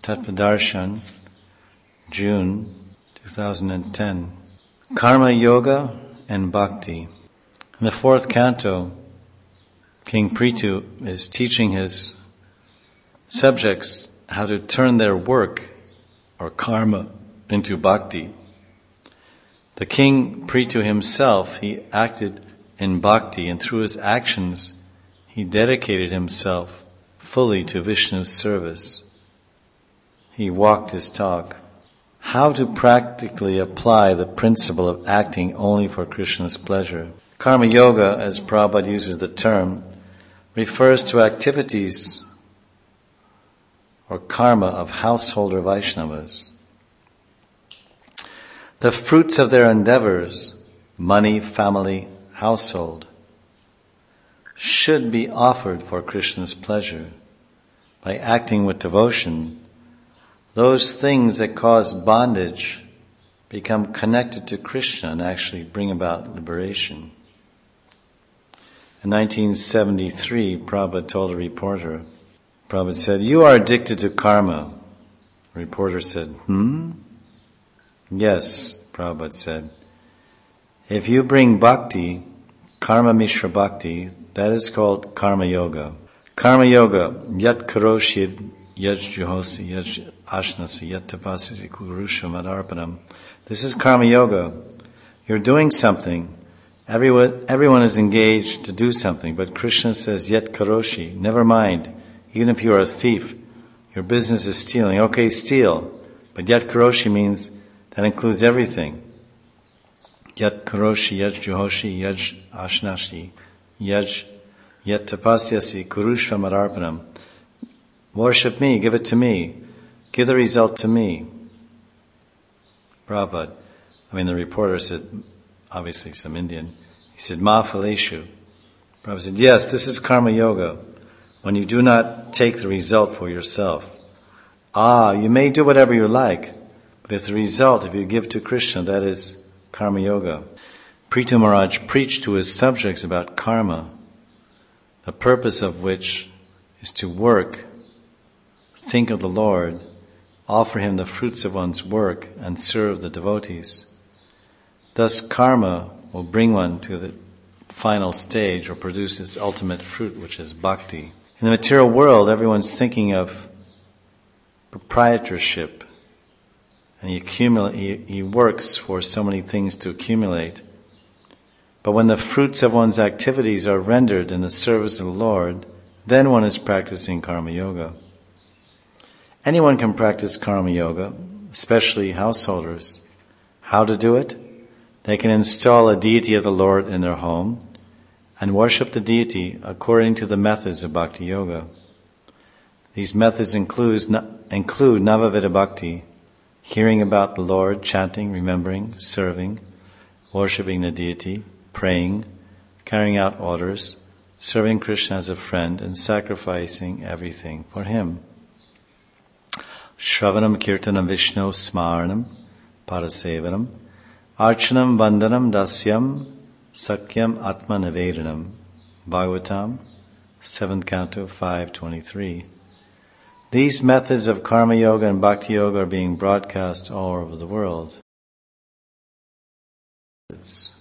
Tattvadarshan, June 2010. Karma Yoga and Bhakti. In the fourth canto, King Prithu is teaching his subjects how to turn their work or karma into bhakti. The king Prithu himself, he acted in bhakti, and through his actions he dedicated himself fully to Vishnu's service. He walked his talk. How to practically apply the principle of acting only for Krishna's pleasure. Karma Yoga, as Prabhupada uses the term, refers to activities or karma of householder Vaishnavas. The fruits of their endeavors, money, family, household, should be offered for Krishna's pleasure. By acting with devotion, those things that cause bondage become connected to Krishna and actually bring about liberation. In 1973, Prabhupada told a reporter, Prabhupada said, "You are addicted to karma." The reporter said, "Yes," Prabhupada said. "If you bring bhakti, karma mishra bhakti, that is called karma yoga. Karma yoga, yat karoshid, yat juhosi, yat ashnasi, yat tapasisi kurusha madarpanam." This is karma yoga. You're doing something. Everyone is engaged to do something, but Krishna says, yat karoshi, never mind. Even if you are a thief, your business is stealing. Okay, steal. But yat karoshi means that includes everything. Yat karoshi, yat juhoshi, yat ashnashi, yat tapasyasi, kurushva madarpanam. Worship me, give it to me. Give the result to me. Prabhupada, the reporter said, obviously some Indian, he said, "Ma phaleshu." Prabhupada said, "Yes, this is karma yoga, when you do not take the result for yourself. You may do whatever you like, but if the result, if you give to Krishna, that is karma yoga." Prithu Maharaj preached to his subjects about karma, the purpose of which is to work, think of the Lord, offer Him the fruits of one's work, and serve the devotees. Thus karma will bring one to the final stage or produce its ultimate fruit, which is bhakti. In the material world, everyone's thinking of proprietorship, and he works for so many things to accumulate. But when the fruits of one's activities are rendered in the service of the Lord, then one is practicing karma yoga. Anyone can practice karma yoga, especially householders. How to do it? They can install a deity of the Lord in their home and worship the deity according to the methods of bhakti yoga. These methods include Navavida Bhakti, hearing about the Lord, chanting, remembering, serving, worshipping the deity, praying, carrying out orders, serving Krishna as a friend, and sacrificing everything for Him. Shravanam Kirtanam Vishnu Smaranam Parasevanam Archanam Vandanam Dasyam Sakyam Atma Nivedanam. Bhagavatam, 7th Canto, 5:23. These methods of karma yoga and bhakti yoga are being broadcast all over the world.